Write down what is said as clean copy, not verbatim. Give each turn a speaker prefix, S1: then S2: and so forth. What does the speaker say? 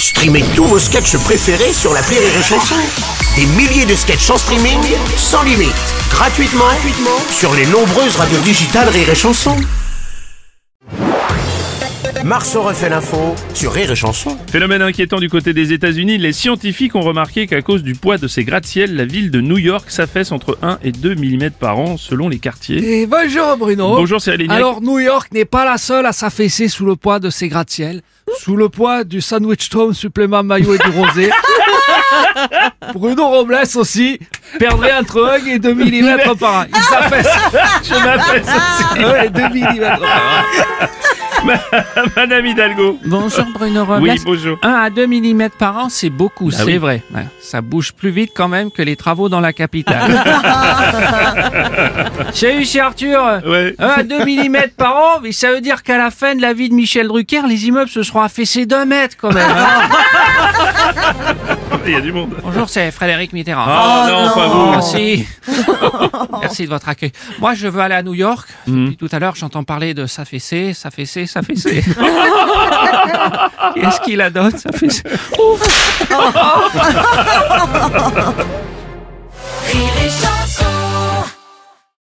S1: Streamez tous vos sketchs préférés sur l'appli Rire et Chanson. Des milliers de sketchs en streaming, sans limite, gratuitement sur les nombreuses radios digitales Rire et Chanson. Marceau refait l'info sur Rire et Chanson.
S2: Phénomène inquiétant du côté des États-Unis, les scientifiques ont remarqué qu'à cause du poids de ces gratte-ciel, la ville de New York s'affaisse entre 1 et 2 mm par an selon les quartiers.
S3: Et bonjour Bruno.
S2: Bonjour Cyril Lignac.
S3: Alors New York n'est pas la seule à s'affaisser sous le poids de ses gratte-ciel, sous le poids du sandwich Tom supplément maillot et du rosé. Bruno Robles aussi perdrait entre 1 et 2 mm par an. Il s'affaisse.
S2: Je m'affaisse aussi.
S3: 1 et 2 mm par an.
S2: Madame Hidalgo.
S4: Bonjour Bruno Robles.
S2: Oui, bonjour.
S4: 1 à 2 mm par an, c'est beaucoup, c'est
S2: oui.
S4: vrai. Ouais, ça bouge plus vite quand même que les travaux dans la capitale. Salut, c'est Arthur.
S2: Ouais.
S4: 1 à 2 mm par an, mais ça veut dire qu'à la fin de la vie de Michel Drucker, les immeubles se seront affaissés d'1 mètre quand même. Hein.
S2: Il y a du monde.
S4: Bonjour, c'est Frédéric Mitterrand.
S2: Oh, non, pas vous.
S4: Merci. Merci de votre accueil. Moi, je veux aller à New York. Depuis tout à l'heure, j'entends parler de s'affaisser. Qu'est-ce qu'il a d'autre, s'affaisser? Ouf.